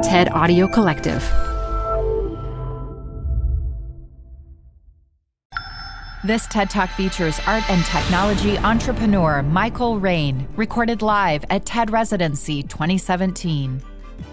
TED Audio Collective. This TED Talk features art and technology entrepreneur Michael Rain, recorded live at TED Residency 2017.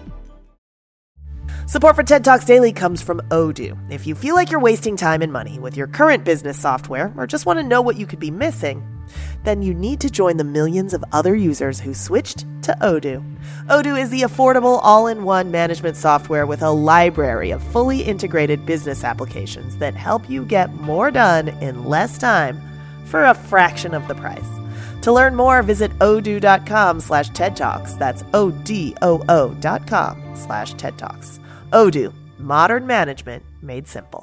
Support for TED Talks Daily comes from Odoo. If you feel like you're wasting time and money with your current business software or just want to know what you could be missing, then you need to join the millions of other users who switched to Odoo. Odoo is the affordable all-in-one management software with a library of fully integrated business applications that help you get more done in less time for a fraction of the price. To learn more, visit odoo.com/TED Talks. That's ODOO.com/TED Talks. Odoo, modern management made simple.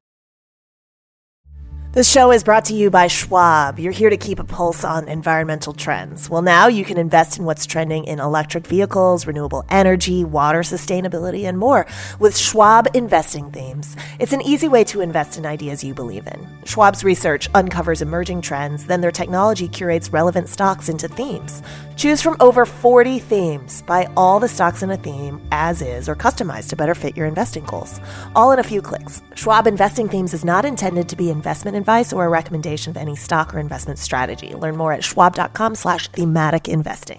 This show is brought to you by Schwab. You're here to keep a pulse on environmental trends. Well, now you can invest in what's trending in electric vehicles, renewable energy, water sustainability, and more with Schwab Investing Themes. It's an easy way to invest in ideas you believe in. Schwab's research uncovers emerging trends, then their technology curates relevant stocks into themes. Choose from over 40 themes. Buy all the stocks in a theme as is or customized to better fit your investing goals. All in a few clicks. Schwab Investing Themes is not intended to be investment advice or a recommendation of any stock or investment strategy. Learn more at schwab.com/thematic investing.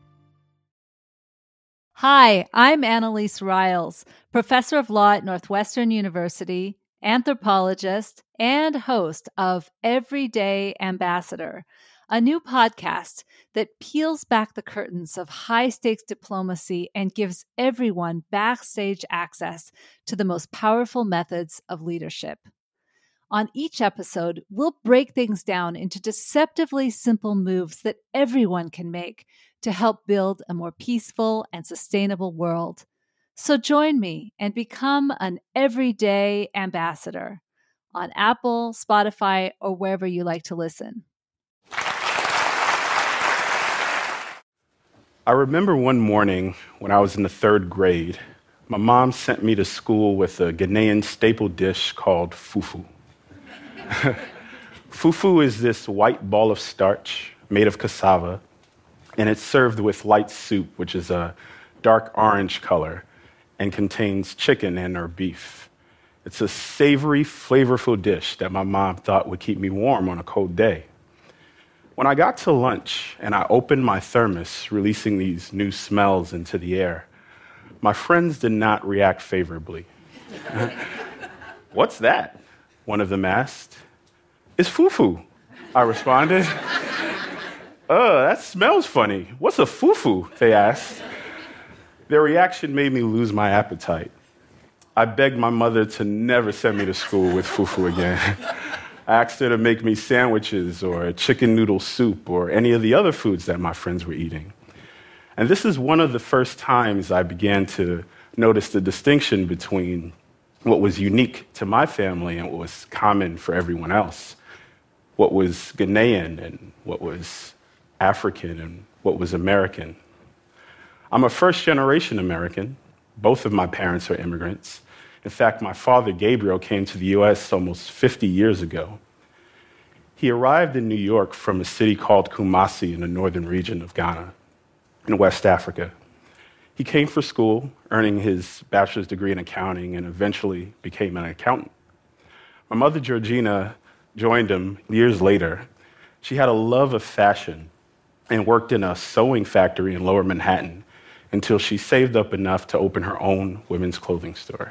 Hi, I'm Annalise Riles, professor of law at Northwestern University, anthropologist, and host of Everyday Ambassador, a new podcast that peels back the curtains of high-stakes diplomacy and gives everyone backstage access to the most powerful methods of leadership. On each episode, we'll break things down into deceptively simple moves that everyone can make to help build a more peaceful and sustainable world. So join me and become an everyday ambassador on Apple, Spotify, or wherever you like to listen. I remember one morning when I was in the 3rd grade, my mom sent me to school with a Ghanaian staple dish called fufu. Fufu is this white ball of starch made of cassava, and it's served with light soup, which is a dark orange color and contains chicken and/or beef. It's a savory, flavorful dish that my mom thought would keep me warm on a cold day. When I got to lunch and I opened my thermos, releasing these new smells into the air, my friends did not react favorably. "What's that?" one of them asked. "It's fufu," I responded. That smells funny. What's a fufu?" they asked. Their reaction made me lose my appetite. I begged my mother to never send me to school with fufu again. I asked her to make me sandwiches or a chicken noodle soup or any of the other foods that my friends were eating. And this is one of the first times I began to notice the distinction between what was unique to my family and what was common for everyone else, what was Ghanaian and what was African and what was American. I'm a first-generation American. Both of my parents are immigrants. In fact, my father, Gabriel, came to the U.S. almost 50 years ago. He arrived in New York from a city called Kumasi in the northern region of Ghana, in West Africa. He came for school, earning his bachelor's degree in accounting, and eventually became an accountant. My mother, Georgina, joined him years later. She had a love of fashion and worked in a sewing factory in Lower Manhattan until she saved up enough to open her own women's clothing store.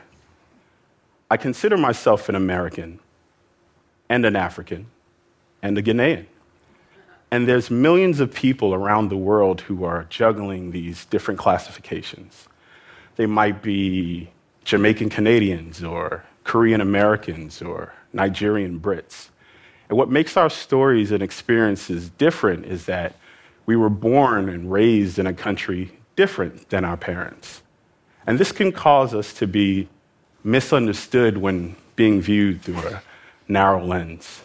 I consider myself an American and an African and a Ghanaian. And there's millions of people around the world who are juggling these different classifications. They might be Jamaican Canadians or Korean Americans or Nigerian Brits. And what makes our stories and experiences different is that we were born and raised in a country different than our parents. And this can cause us to be misunderstood when being viewed through a narrow lens.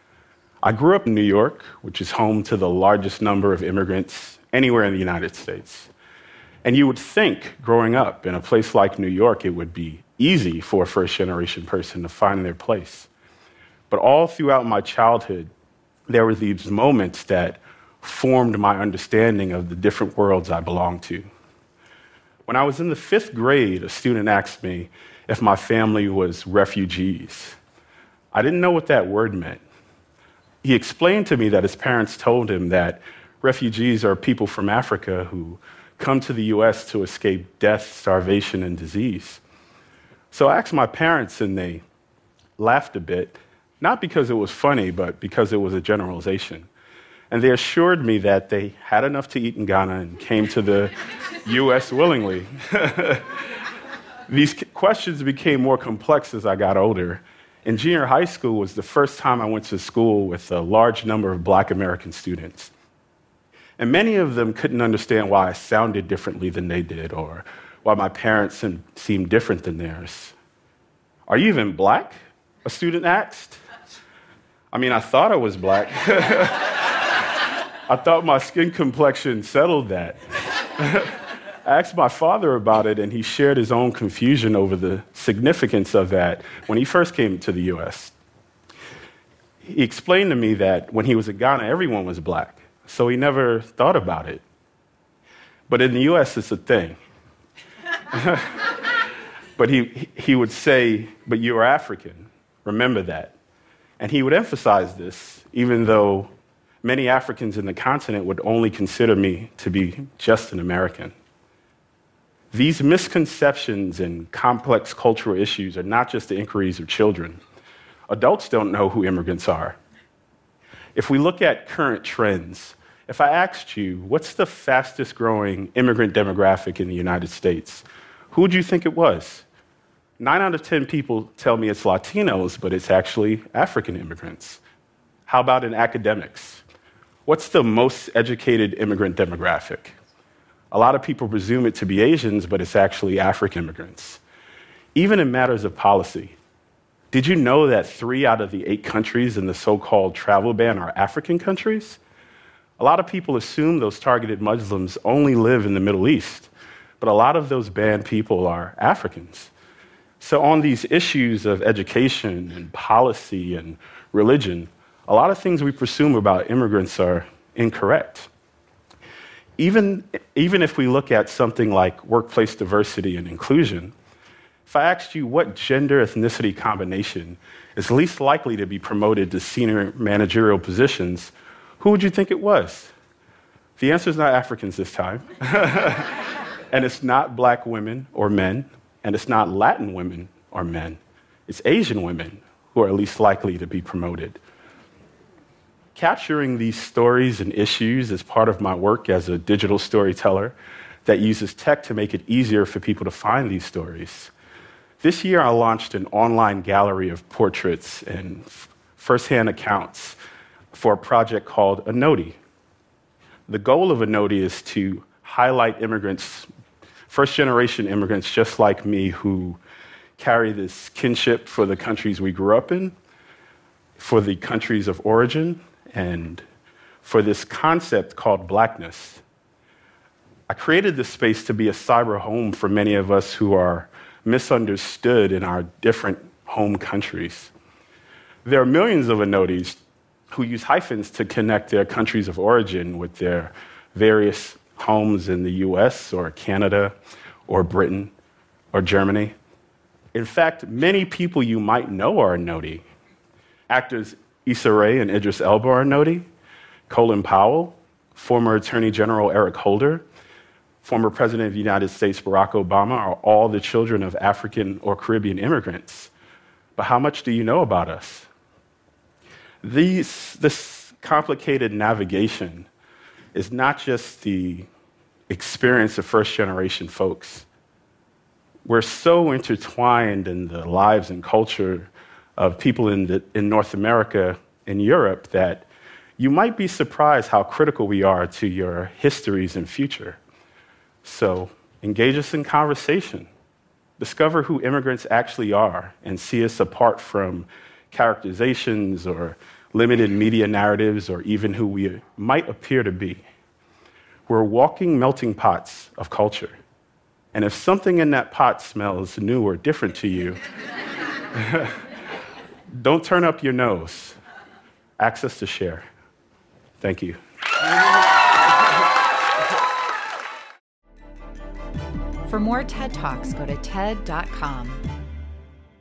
I grew up in New York, which is home to the largest number of immigrants anywhere in the United States. And you would think, growing up in a place like New York, it would be easy for a first-generation person to find their place. But all throughout my childhood, there were these moments that formed my understanding of the different worlds I belonged to. When I was in the 5th grade, a student asked me if my family was refugees. I didn't know what that word meant. He explained to me that his parents told him that refugees are people from Africa who come to the U.S. to escape death, starvation, and disease. So I asked my parents, and they laughed a bit, not because it was funny, but because it was a generalization. And they assured me that they had enough to eat in Ghana and came to the U.S. willingly. These questions became more complex as I got older. In junior high school was the first time I went to school with a large number of Black American students. And many of them couldn't understand why I sounded differently than they did or why my parents seemed different than theirs. "Are you even Black?" a student asked. I mean, I thought I was Black. I thought my skin complexion settled that. I asked my father about it, and he shared his own confusion over the significance of that when he first came to the U.S. He explained to me that when he was in Ghana, everyone was Black, so he never thought about it. But in the U.S., it's a thing. But he would say, "But you are African, remember that." And he would emphasize this, even though many Africans in the continent would only consider me to be just an American. These misconceptions and complex cultural issues are not just the inquiries of children. Adults don't know who immigrants are. If we look at current trends, if I asked you, what's the fastest growing immigrant demographic in the United States, who would you think it was? 9 out of 10 people tell me it's Latinos, but it's actually African immigrants. How about in academics? What's the most educated immigrant demographic? A lot of people presume it to be Asians, but it's actually African immigrants. Even in matters of policy, did you know that 3 out of the 8 countries in the so-called travel ban are African countries? A lot of people assume those targeted Muslims only live in the Middle East, but a lot of those banned people are Africans. So on these issues of education and policy and religion, a lot of things we presume about immigrants are incorrect. Even if we look at something like workplace diversity and inclusion, if I asked you what gender ethnicity combination is least likely to be promoted to senior managerial positions, who would you think it was? The answer is not Africans this time. And it's not Black women or men, and it's not Latin women or men. It's Asian women who are least likely to be promoted. Capturing these stories and issues is part of my work as a digital storyteller that uses tech to make it easier for people to find these stories. This year, I launched an online gallery of portraits and firsthand accounts for a project called Anoti. The goal of Anoti is to highlight immigrants, first-generation immigrants just like me, who carry this kinship for the countries we grew up in, for the countries of origin, and for this concept called Blackness. I created this space to be a cyber home for many of us who are misunderstood in our different home countries. There are millions of Anotis who use hyphens to connect their countries of origin with their various homes in the US or Canada or Britain or Germany. In fact, many people you might know are Anoti. Actors Issa Rae and Idris Elba are Anoti. Colin Powell, former Attorney General Eric Holder, former President of the United States Barack Obama are all the children of African or Caribbean immigrants. But how much do you know about us? This complicated navigation is not just the experience of first-generation folks. We're so intertwined in the lives and culture of people in North America and Europe that you might be surprised how critical we are to your histories and future. So engage us in conversation. Discover who immigrants actually are and see us apart from characterizations or limited media narratives or even who we might appear to be. We're walking melting pots of culture. And if something in that pot smells new or different to you, don't turn up your nose. Ask us to share. Thank you. For more TED Talks, go to TED.com.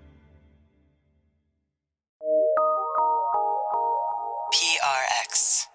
PRX.